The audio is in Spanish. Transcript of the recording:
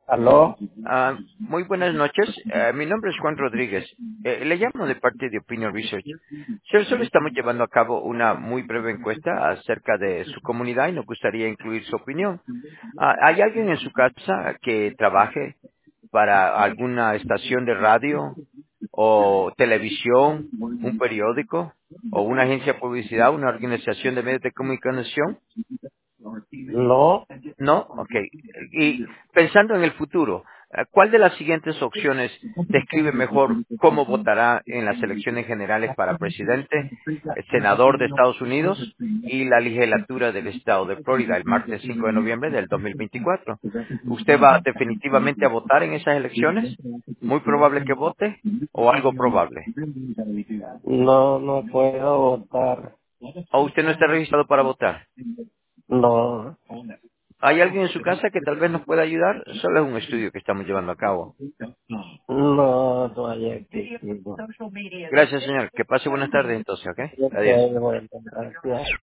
¿Aló? Muy buenas noches. Mi nombre es Juan Rodríguez. Le llamo de parte de Opinion Research. Solo estamos llevando a cabo una muy breve encuesta acerca de su comunidad y nos gustaría incluir su opinión. ¿Hay alguien en su casa que trabaje para alguna estación de radio o televisión, un periódico o una agencia de publicidad, una organización de medios de comunicación? No, ¿No? Ok. Y pensando en el futuro, ¿cuál de las siguientes opciones describe mejor cómo votará en las elecciones generales para presidente, el senador de Estados Unidos y la legislatura del estado de Florida el martes 5 de noviembre del 2024? ¿Usted va definitivamente a votar en esas elecciones? ¿Muy probable que vote o algo probable? no puedo votar. ¿O usted no está registrado para votar? No, ¿Hay alguien en su casa que tal vez nos pueda ayudar? Solo es un estudio que estamos llevando a cabo. no hay activo. Gracias, señor. Que pase buenas tardes entonces, ¿ok? Ok, Adiós. bueno, gracias.